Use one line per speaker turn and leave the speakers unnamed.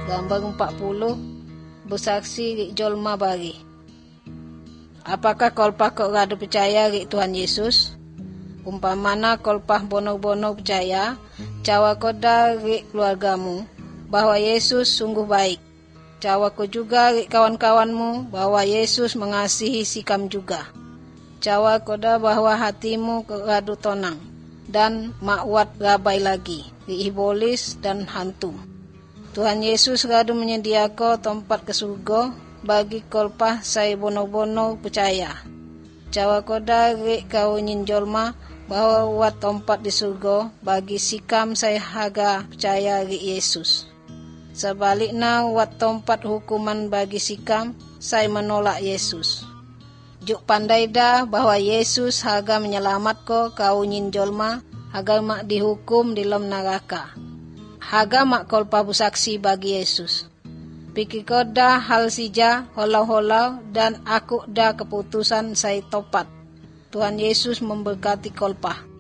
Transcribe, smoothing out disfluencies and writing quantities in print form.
Gambar 40 bersaksi rik jolma bagi. Apakah kolpah kok rada percaya rik Tuhan Yesus? Umpamana kolpah bono-bono percaya, cawa koda rik keluargamu bahwa Yesus sungguh baik. Cawa ko juga rik kawan-kawanmu bahwa Yesus mengasihi sikam juga. Cawa koda bahwa hatimu radu tonang dan makwat rabai lagi rik ibolis dan hantu. Tuhan Yesus radu menyediakan tempat ke surga bagi kolpah saya bono-bono percaya. Cawa koda rik kau nyinjolma bahwa wat tempat di surga bagi sikam saya haga percaya rik Yesus. Sebaliknya wat tempat hukuman bagi sikam saya menolak Yesus. Juk pandai dah bahwa Yesus haga menyelamat kau nyinjolma haga mak dihukum di dalam neraka. Haga mak kolpa busaksi bagi Yesus. Pikir kau dah hal sija holau-holau dan aku dah keputusan saya topat. Tuhan Yesus memberkati kolpa.